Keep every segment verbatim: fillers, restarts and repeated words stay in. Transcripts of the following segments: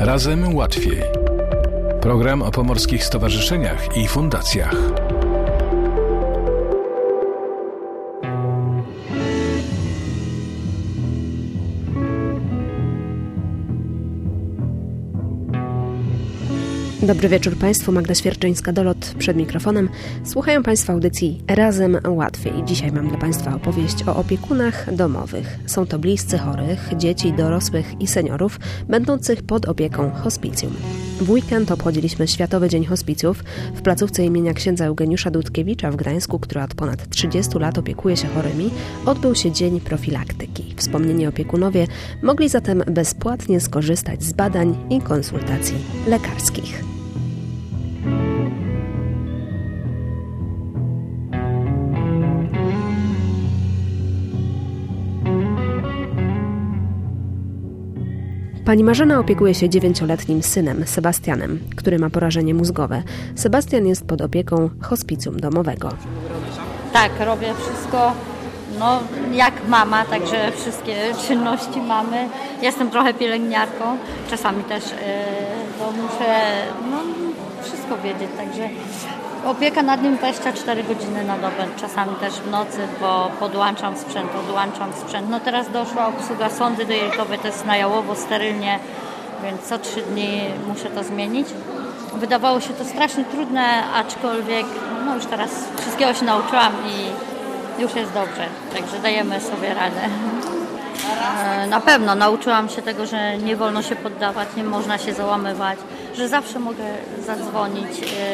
Razem łatwiej. Program o pomorskich stowarzyszeniach i fundacjach. Dobry wieczór Państwu, Magda Świerczyńska-Dolot przed mikrofonem. Słuchają Państwo audycji Razem łatwiej. Dzisiaj mam dla Państwa opowieść o opiekunach domowych. Są to bliscy chorych, dzieci, dorosłych i seniorów, będących pod opieką hospicjum. W weekend obchodziliśmy Światowy Dzień Hospicjów. W placówce imienia księdza Eugeniusza Dudkiewicza w Gdańsku, która od ponad trzydziestu lat opiekuje się chorymi, odbył się Dzień Profilaktyki. Wspomnieni opiekunowie mogli zatem bezpłatnie skorzystać z badań i konsultacji lekarskich. Pani Marzena opiekuje się dziewięcioletnim synem, Sebastianem, który ma porażenie mózgowe. Sebastian jest pod opieką hospicjum domowego. Tak, robię wszystko no, jak mama, także wszystkie czynności mamy. Jestem trochę pielęgniarką, czasami też yy, bo muszę no, wszystko wiedzieć, także opieka nad nim dwadzieścia cztery godziny na dobę, czasami też w nocy, bo podłączam sprzęt, odłączam sprzęt. No teraz doszła obsługa sondy dojilkowej, to jest na jałowo, sterylnie, więc co trzy dni muszę to zmienić. Wydawało się to strasznie trudne, aczkolwiek no już teraz wszystkiego się nauczyłam i już jest dobrze, także dajemy sobie radę. Na pewno nauczyłam się tego, że nie wolno się poddawać, nie można się załamywać, że zawsze mogę zadzwonić,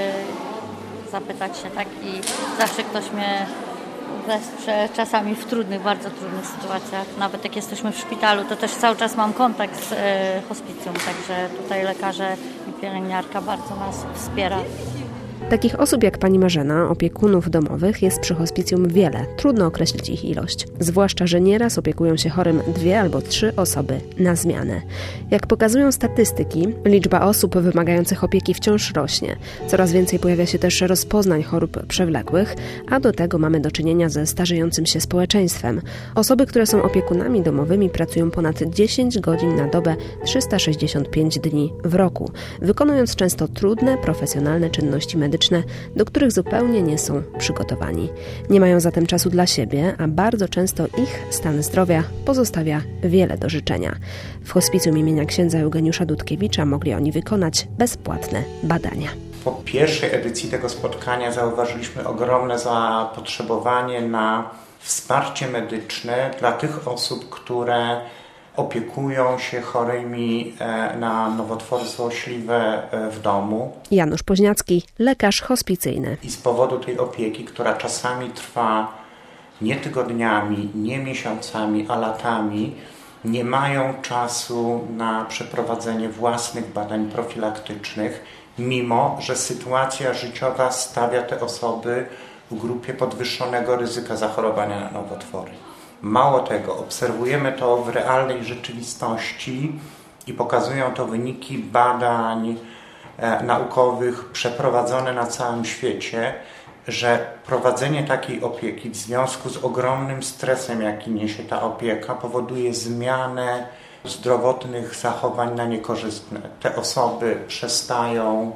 zapytać się, tak, i zawsze ktoś mnie wesprze, czasami w trudnych, bardzo trudnych sytuacjach. Nawet jak jesteśmy w szpitalu, to też cały czas mam kontakt z e, hospicjum, także tutaj lekarze i pielęgniarka bardzo nas wspiera. Takich osób jak pani Marzena, opiekunów domowych, jest przy hospicjum wiele. Trudno określić ich ilość. Zwłaszcza, że nieraz opiekują się chorym dwie albo trzy osoby na zmianę. Jak pokazują statystyki, liczba osób wymagających opieki wciąż rośnie. Coraz więcej pojawia się też rozpoznań chorób przewlekłych, a do tego mamy do czynienia ze starzejącym się społeczeństwem. Osoby, które są opiekunami domowymi, pracują ponad dziesięć godzin na dobę, trzysta sześćdziesiąt pięć dni w roku, wykonując często trudne, profesjonalne czynności medyczne, do których zupełnie nie są przygotowani. Nie mają zatem czasu dla siebie, a bardzo często ich stan zdrowia pozostawia wiele do życzenia. W hospicjum imienia księdza Eugeniusza Dudkiewicza mogli oni wykonać bezpłatne badania. Po pierwszej edycji tego spotkania zauważyliśmy ogromne zapotrzebowanie na wsparcie medyczne dla tych osób, które opiekują się chorymi na nowotwory złośliwe w domu. Janusz Poźniacki, lekarz hospicyjny. I z powodu tej opieki, która czasami trwa nie tygodniami, nie miesiącami, a latami, nie mają czasu na przeprowadzenie własnych badań profilaktycznych, mimo że sytuacja życiowa stawia te osoby w grupie podwyższonego ryzyka zachorowania na nowotwory. Mało tego, obserwujemy to w realnej rzeczywistości i pokazują to wyniki badań e, naukowych przeprowadzone na całym świecie, że prowadzenie takiej opieki w związku z ogromnym stresem, jaki niesie ta opieka, powoduje zmianę zdrowotnych zachowań na niekorzystne. Te osoby przestają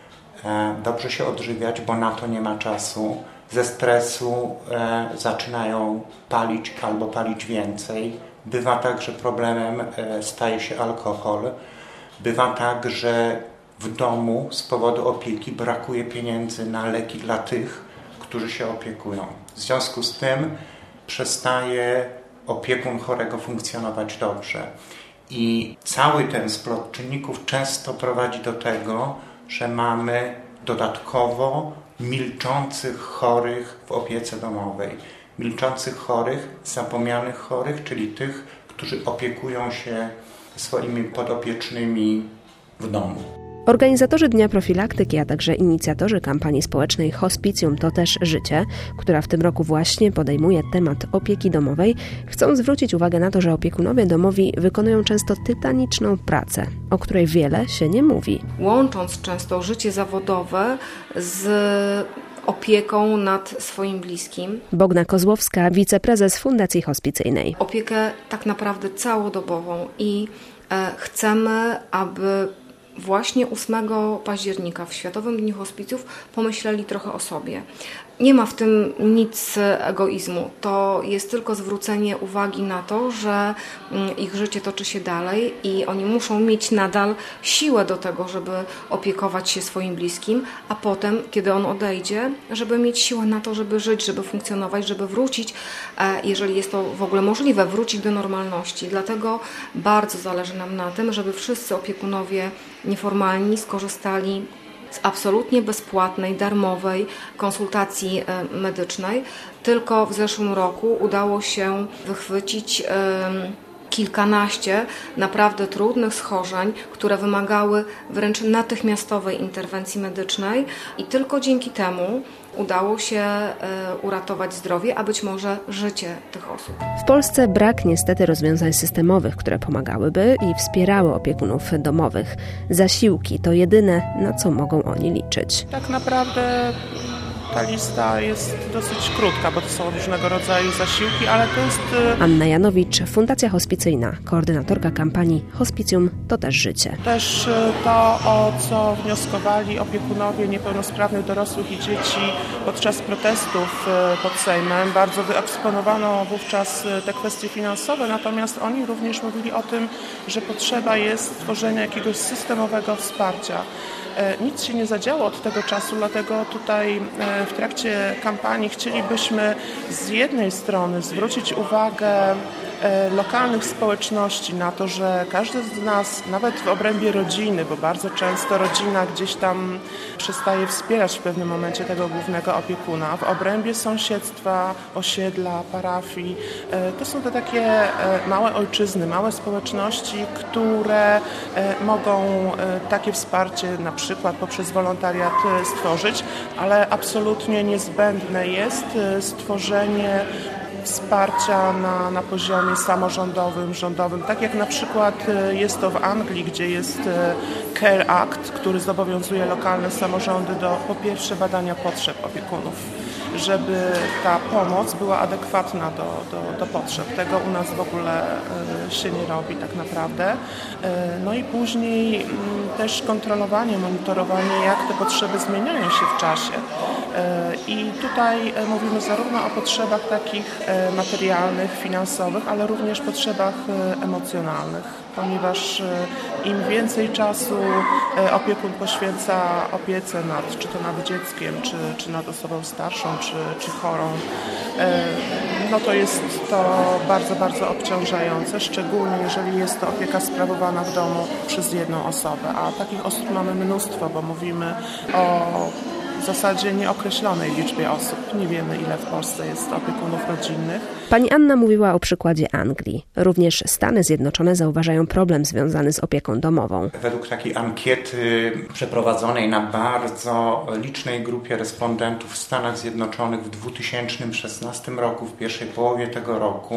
e, dobrze się odżywiać, bo na to nie ma czasu. Ze stresu e, zaczynają palić albo palić więcej. Bywa tak, że problemem e, staje się alkohol. Bywa tak, że w domu z powodu opieki brakuje pieniędzy na leki dla tych, którzy się opiekują. W związku z tym przestaje opiekun chorego funkcjonować dobrze. I cały ten splot czynników często prowadzi do tego, że mamy dodatkowo milczących chorych w opiece domowej. Milczących chorych, zapomnianych chorych, czyli tych, którzy opiekują się swoimi podopiecznymi w domu. Organizatorzy Dnia Profilaktyki, a także inicjatorzy kampanii społecznej Hospicjum to też życie, która w tym roku właśnie podejmuje temat opieki domowej, chcą zwrócić uwagę na to, że opiekunowie domowi wykonują często tytaniczną pracę, o której wiele się nie mówi. Łącząc często życie zawodowe z opieką nad swoim bliskim. Bogna Kozłowska, wiceprezes Fundacji Hospicyjnej. Opiekę tak naprawdę całodobową i e, chcemy, aby właśnie ósmego października, w Światowym Dniu Hospicjów, pomyśleli trochę o sobie. Nie ma w tym nic egoizmu. To jest tylko zwrócenie uwagi na to, że ich życie toczy się dalej i oni muszą mieć nadal siłę do tego, żeby opiekować się swoim bliskim, a potem, kiedy on odejdzie, żeby mieć siłę na to, żeby żyć, żeby funkcjonować, żeby wrócić, jeżeli jest to w ogóle możliwe, wrócić do normalności. Dlatego bardzo zależy nam na tym, żeby wszyscy opiekunowie nieformalni skorzystali z absolutnie bezpłatnej, darmowej konsultacji medycznej. Tylko w zeszłym roku udało się wychwycić kilkanaście naprawdę trudnych schorzeń, które wymagały wręcz natychmiastowej interwencji medycznej i tylko dzięki temu udało się uratować zdrowie, a być może życie tych osób. W Polsce brak niestety rozwiązań systemowych, które pomagałyby i wspierały opiekunów domowych. Zasiłki to jedyne, na co mogą oni liczyć. Tak naprawdę ta lista jest dosyć krótka, bo to są różnego rodzaju zasiłki, ale to jest... Anna Janowicz, Fundacja Hospicyjna, koordynatorka kampanii Hospicjum to też życie. Też to, o co wnioskowali opiekunowie niepełnosprawnych dorosłych i dzieci podczas protestów pod Sejmem. Bardzo wyeksponowano wówczas te kwestie finansowe, natomiast oni również mówili o tym, że potrzeba jest stworzenia jakiegoś systemowego wsparcia. Nic się nie zadziało od tego czasu, dlatego tutaj w trakcie kampanii chcielibyśmy z jednej strony zwrócić uwagę lokalnych społeczności na to, że każdy z nas, nawet w obrębie rodziny, bo bardzo często rodzina gdzieś tam przestaje wspierać w pewnym momencie tego głównego opiekuna, w obrębie sąsiedztwa, osiedla, parafii, to są te takie małe ojczyzny, małe społeczności, które mogą takie wsparcie na przykład poprzez wolontariat stworzyć, ale absolutnie niezbędne jest stworzenie wsparcia na, na poziomie samorządowym, rządowym, tak jak na przykład jest to w Anglii, gdzie jest Care Act, który zobowiązuje lokalne samorządy do po pierwsze badania potrzeb opiekunów, żeby ta pomoc była adekwatna do, do, do potrzeb. Tego u nas w ogóle się nie robi tak naprawdę. No i później też kontrolowanie, monitorowanie, jak te potrzeby zmieniają się w czasie. I tutaj mówimy zarówno o potrzebach takich materialnych, finansowych, ale również potrzebach emocjonalnych, ponieważ im więcej czasu opiekun poświęca opiece nad, czy to nad dzieckiem, czy, czy nad osobą starszą, czy, czy chorą, no to jest to bardzo, bardzo obciążające, szczególnie jeżeli jest to opieka sprawowana w domu przez jedną osobę, a takich osób mamy mnóstwo, bo mówimy o w zasadzie nieokreślonej liczbie osób. Nie wiemy, ile w Polsce jest opiekunów rodzinnych. Pani Anna mówiła o przykładzie Anglii. Również Stany Zjednoczone zauważają problem związany z opieką domową. Według takiej ankiety przeprowadzonej na bardzo licznej grupie respondentów w Stanach Zjednoczonych w dwa tysiące szesnastym roku, w pierwszej połowie tego roku,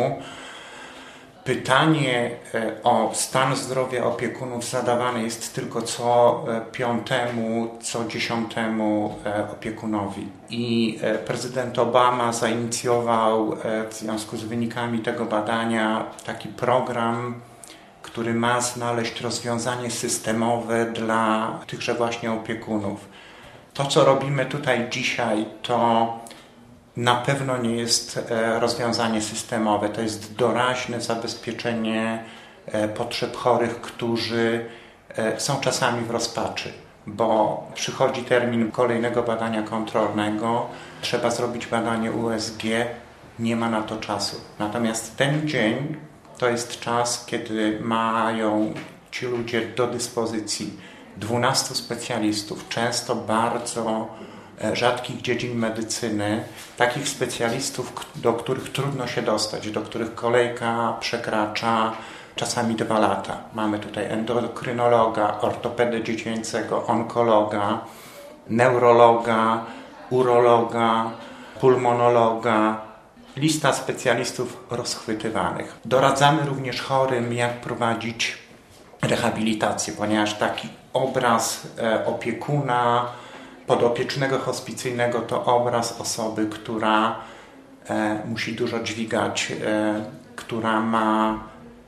pytanie o stan zdrowia opiekunów zadawane jest tylko co piątemu, co dziesiątemu opiekunowi. I prezydent Obama zainicjował w związku z wynikami tego badania taki program, który ma znaleźć rozwiązanie systemowe dla tychże właśnie opiekunów. To, co robimy tutaj dzisiaj, to na pewno nie jest rozwiązanie systemowe. To jest doraźne zabezpieczenie potrzeb chorych, którzy są czasami w rozpaczy, bo przychodzi termin kolejnego badania kontrolnego, trzeba zrobić badanie U S G, nie ma na to czasu. Natomiast ten dzień to jest czas, kiedy mają ci ludzie do dyspozycji dwunastu specjalistów, często bardzo rzadkich dziedzin medycyny, takich specjalistów, do których trudno się dostać, do których kolejka przekracza czasami dwa lata. Mamy tutaj endokrynologa, ortopedę dziecięcego, onkologa, neurologa, urologa, pulmonologa. Lista specjalistów rozchwytywanych. Doradzamy również chorym, jak prowadzić rehabilitację, ponieważ taki obraz opiekuna podopiecznego hospicyjnego to obraz osoby, która e, musi dużo dźwigać, e, która ma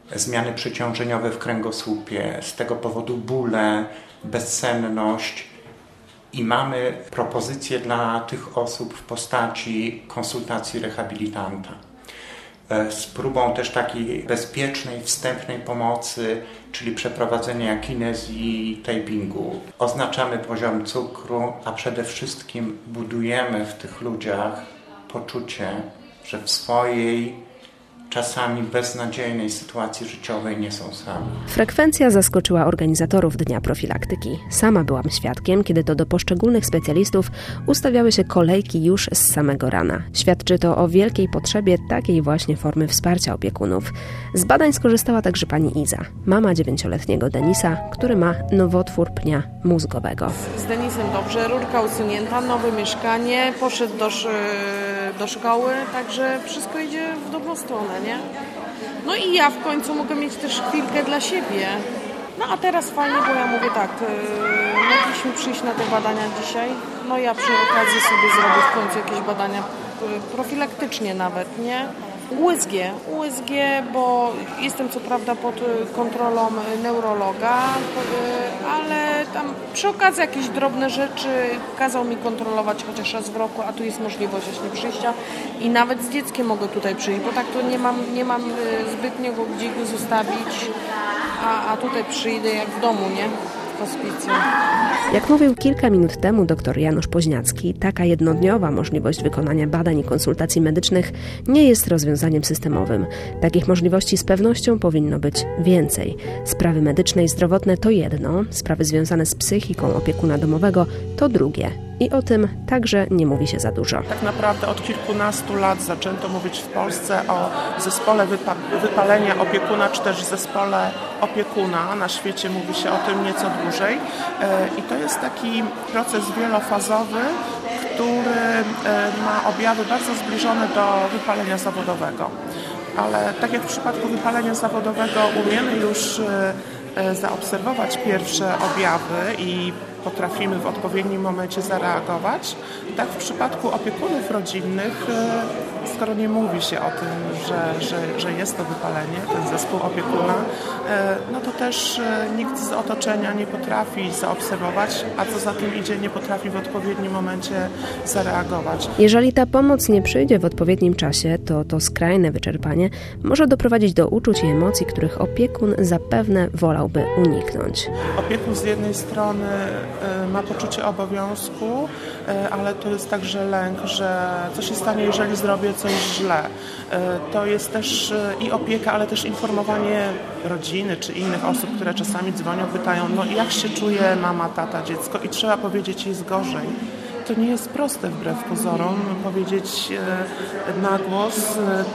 zmiany przeciążeniowe w kręgosłupie, z tego powodu bóle, bezsenność i mamy propozycje dla tych osób w postaci konsultacji rehabilitanta. Z próbą też takiej bezpiecznej, wstępnej pomocy, czyli przeprowadzenia kinezji, tapingu. Oznaczamy poziom cukru, a przede wszystkim budujemy w tych ludziach poczucie, że w swojej czasami beznadziejnej sytuacji życiowej nie są sami. Frekwencja zaskoczyła organizatorów Dnia Profilaktyki. Sama byłam świadkiem, kiedy to do poszczególnych specjalistów ustawiały się kolejki już z samego rana. Świadczy to o wielkiej potrzebie takiej właśnie formy wsparcia opiekunów. Z badań skorzystała także pani Iza, mama dziewięcioletniego Denisa, który ma nowotwór pnia mózgowego. Z Denisem dobrze, rurka usunięta, nowe mieszkanie, poszedł do, do szkoły, także wszystko idzie w dobrą stronę, nie? No i ja w końcu mogę mieć też chwilkę dla siebie. No a teraz fajnie, bo ja mówię tak, yy, mogliśmy przyjść na te badania dzisiaj, no ja przy okazji sobie zrobię w końcu jakieś badania yy, profilaktycznie nawet, nie? U S G, U S G, bo jestem co prawda pod kontrolą neurologa, ale tam przy okazji jakieś drobne rzeczy kazał mi kontrolować chociaż raz w roku, a tu jest możliwość właśnie przyjścia i nawet z dzieckiem mogę tutaj przyjść, bo tak to nie mam, nie mam zbytniego gdzie go zostawić, a, a tutaj przyjdę jak w domu, nie? Hospicjum. Jak mówił kilka minut temu dr Janusz Poźniacki, taka jednodniowa możliwość wykonania badań i konsultacji medycznych nie jest rozwiązaniem systemowym. Takich możliwości z pewnością powinno być więcej. Sprawy medyczne i zdrowotne to jedno, sprawy związane z psychiką opiekuna domowego to drugie. I o tym także nie mówi się za dużo. Tak naprawdę od kilkunastu lat zaczęto mówić w Polsce o zespole wypa- wypalenia opiekuna, czy też zespole opiekuna. Na świecie mówi się o tym nieco dłużej. I to jest taki proces wielofazowy, który ma objawy bardzo zbliżone do wypalenia zawodowego. Ale tak jak w przypadku wypalenia zawodowego umiemy już zaobserwować pierwsze objawy i potrafimy w odpowiednim momencie zareagować. Tak w przypadku opiekunów rodzinnych, skoro nie mówi się o tym, że, że, że jest to wypalenie, ten zespół opiekuna, no to też nikt z otoczenia nie potrafi zaobserwować, a co za tym idzie, nie potrafi w odpowiednim momencie zareagować. Jeżeli ta pomoc nie przyjdzie w odpowiednim czasie, to to skrajne wyczerpanie może doprowadzić do uczuć i emocji, których opiekun zapewne wolałby uniknąć. Opiekun z jednej strony ma poczucie obowiązku, ale to jest także lęk, że co się stanie, jeżeli zrobię coś źle. To jest też i opieka, ale też informowanie rodziny czy innych osób, które czasami dzwonią, pytają, no jak się czuje mama, tata, dziecko i trzeba powiedzieć, jest gorzej. To nie jest proste wbrew pozorom powiedzieć na głos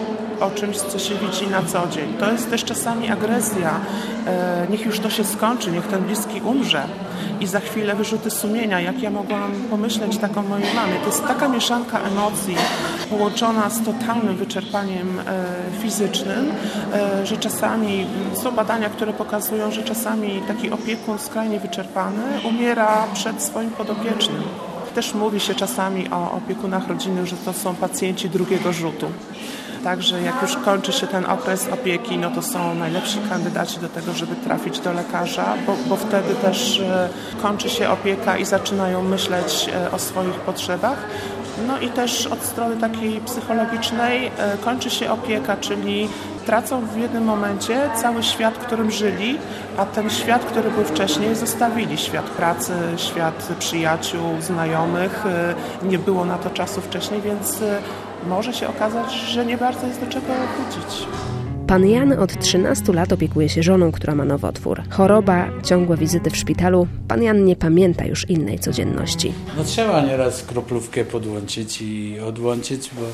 o czymś, co się widzi na co dzień. To jest też czasami agresja. Niech już to się skończy, niech ten bliski umrze. I za chwilę wyrzuty sumienia, jak ja mogłam pomyśleć tak o mojej mamie. To jest taka mieszanka emocji połączona z totalnym wyczerpaniem fizycznym, że czasami są badania, które pokazują, że czasami taki opiekun skrajnie wyczerpany umiera przed swoim podopiecznym. Też mówi się czasami o opiekunach rodzinnych, że to są pacjenci drugiego rzutu. Także jak już kończy się ten okres opieki, no to są najlepsi kandydaci do tego, żeby trafić do lekarza, bo, bo wtedy też e, kończy się opieka i zaczynają myśleć e, o swoich potrzebach. No i też od strony takiej psychologicznej e, kończy się opieka, czyli tracą w jednym momencie cały świat, którym żyli, a ten świat, który był wcześniej, zostawili. Świat pracy, świat przyjaciół, znajomych. E, nie było na to czasu wcześniej, więc e, może się okazać, że nie bardzo jest do czego wrócić. Pan Jan od trzynastu lat opiekuje się żoną, która ma nowotwór. Choroba, ciągłe wizyty w szpitalu. Pan Jan nie pamięta już innej codzienności. No trzeba nieraz kroplówkę podłączyć i odłączyć, bo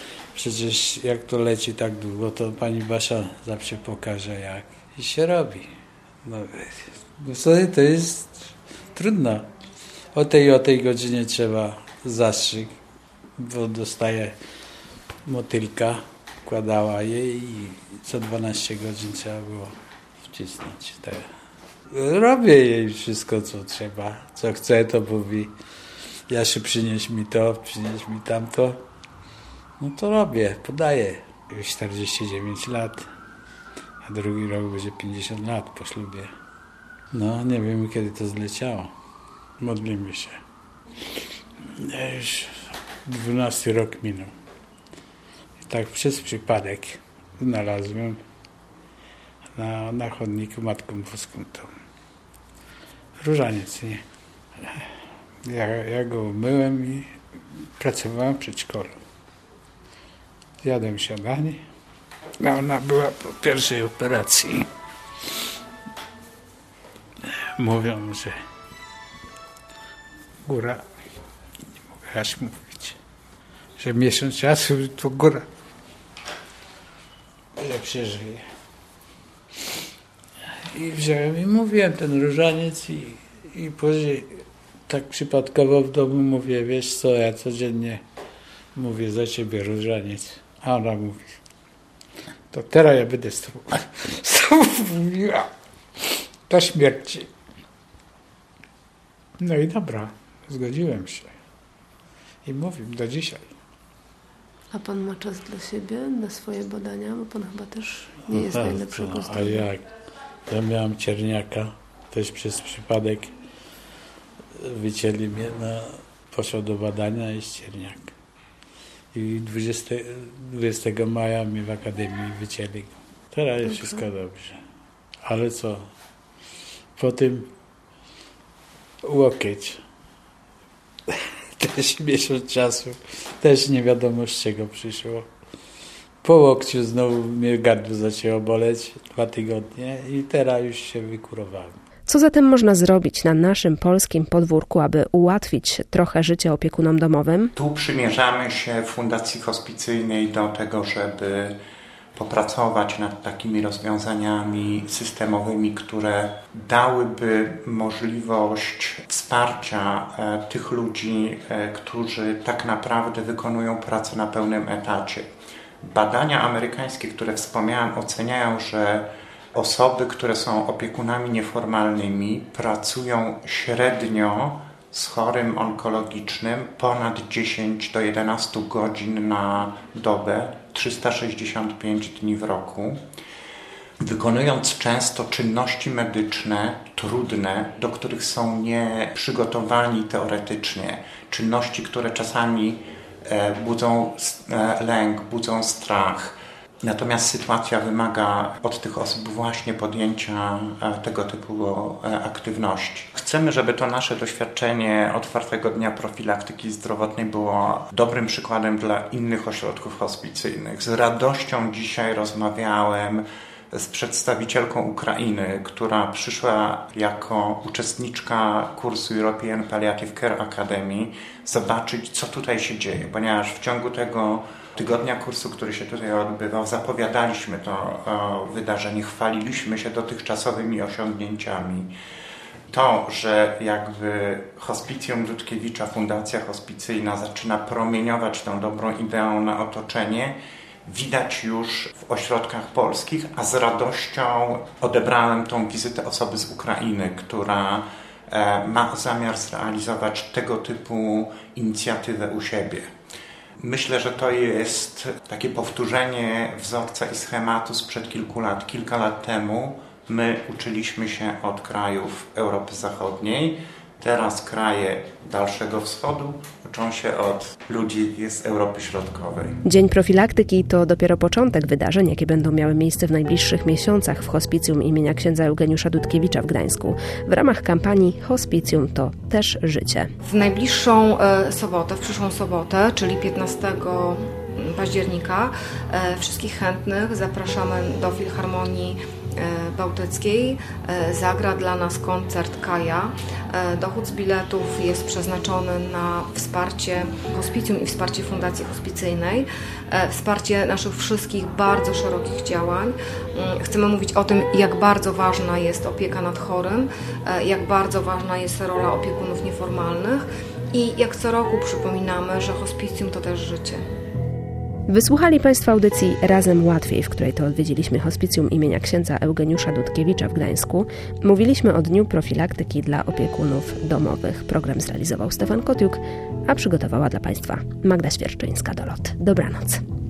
przecież jak to leci tak długo, to pani Basia zawsze pokaże, jak i się robi. No, bo sobie to jest trudno. O tej o tej godzinie trzeba zastrzyk, bo dostaje motylka, wkładała jej i co dwanaście godzin trzeba było wcisnąć. Te. Robię jej wszystko, co trzeba, co chce, to mówi. Jasiu, przynieś mi to, przynieś mi tamto. No to robię, podaję. Już czterdzieści dziewięć lat. a drugi rok będzie pięćdziesiąt lat po ślubie. No, nie wiemy, kiedy to zleciało. Modlimy się. Już dwunasty rok minął. I tak przez przypadek znalazłem na, na chodniku Matką Boską to różaniec, nie? Ja, ja go myłem i pracowałem w przedszkolu. Zjadłem śniadanie. No, ona była po pierwszej operacji. Mówią, że góra, nie mogę aż mówić, że miesiąc czasu to góra, ale przeżyje. I wziąłem i mówiłem ten różaniec i, i później tak przypadkowo w domu mówię, wiesz co, ja codziennie mówię za ciebie różaniec. A ona mówi, to teraz ja będę z tobą, z tobą mówiła do śmierci. No i dobra, zgodziłem się. I mówię do dzisiaj. A pan ma czas dla siebie, na swoje badania? Bo pan chyba też nie jest no, najlepszego no, zdrowia. A jak? Ja miałem cierniaka, też przez przypadek wycięli mnie, no, poszedł do badania i z cierniaka. I dwudziestego maja mnie w akademii wycięli go. Teraz jest wszystko dobrze. Ale co? Po tym łokieć. Też miesiąc czasu. Też nie wiadomo, z czego przyszło. Po łokciu znowu mnie gardło zaczęło boleć. Dwa tygodnie i teraz już się wykurowałem. Co zatem można zrobić na naszym polskim podwórku, aby ułatwić trochę życie opiekunom domowym? Tu przymierzamy się w Fundacji Hospicyjnej do tego, żeby popracować nad takimi rozwiązaniami systemowymi, które dałyby możliwość wsparcia e, tych ludzi, e, którzy tak naprawdę wykonują pracę na pełnym etacie. Badania amerykańskie, które wspomniałem, oceniają, że osoby, które są opiekunami nieformalnymi, pracują średnio z chorym onkologicznym ponad dziesięć do jedenastu godzin na dobę, trzysta sześćdziesiąt pięć dni w roku, wykonując często czynności medyczne trudne, do których są nieprzygotowani teoretycznie, czynności, które czasami budzą lęk, budzą strach. Natomiast sytuacja wymaga od tych osób właśnie podjęcia tego typu aktywności. Chcemy, żeby to nasze doświadczenie otwartego dnia profilaktyki zdrowotnej było dobrym przykładem dla innych ośrodków hospicyjnych. Z radością dzisiaj rozmawiałem z przedstawicielką Ukrainy, która przyszła jako uczestniczka kursu European Palliative Care Academy zobaczyć, co tutaj się dzieje, ponieważ w ciągu tego tygodnia kursu, który się tutaj odbywał, zapowiadaliśmy to wydarzenie, chwaliliśmy się dotychczasowymi osiągnięciami. To, że jakby Hospicjum Dudkiewicza, Fundacja Hospicyjna zaczyna promieniować tą dobrą ideą na otoczenie, widać już w ośrodkach polskich, a z radością odebrałem tą wizytę osoby z Ukrainy, która ma zamiar zrealizować tego typu inicjatywę u siebie. Myślę, że to jest takie powtórzenie wzorca i schematu sprzed kilku lat. Kilka lat temu my uczyliśmy się od krajów Europy Zachodniej. Teraz kraje Dalszego Wschodu uczą się od ludzi z Europy Środkowej. Dzień profilaktyki to dopiero początek wydarzeń, jakie będą miały miejsce w najbliższych miesiącach w hospicjum imienia księdza Eugeniusza Dudkiewicza w Gdańsku. W ramach kampanii Hospicjum to też życie. W najbliższą e, sobotę, w przyszłą sobotę, czyli piętnastego października, e, wszystkich chętnych zapraszamy do Filharmonii Bałtyckiej. Zagra dla nas koncert Kaja. Dochód z biletów jest przeznaczony na wsparcie hospicjum i wsparcie Fundacji Hospicyjnej, wsparcie naszych wszystkich bardzo szerokich działań. Chcemy mówić o tym, jak bardzo ważna jest opieka nad chorym, jak bardzo ważna jest rola opiekunów nieformalnych i jak co roku przypominamy, że hospicjum to też życie. Wysłuchali Państwo audycji Razem Łatwiej, w której to odwiedziliśmy hospicjum imienia księdza Eugeniusza Dudkiewicza w Gdańsku. Mówiliśmy o Dniu Profilaktyki dla opiekunów domowych. Program zrealizował Stefan Kotiuk, a przygotowała dla Państwa Magda Świerczyńska-Dolot. Dobranoc.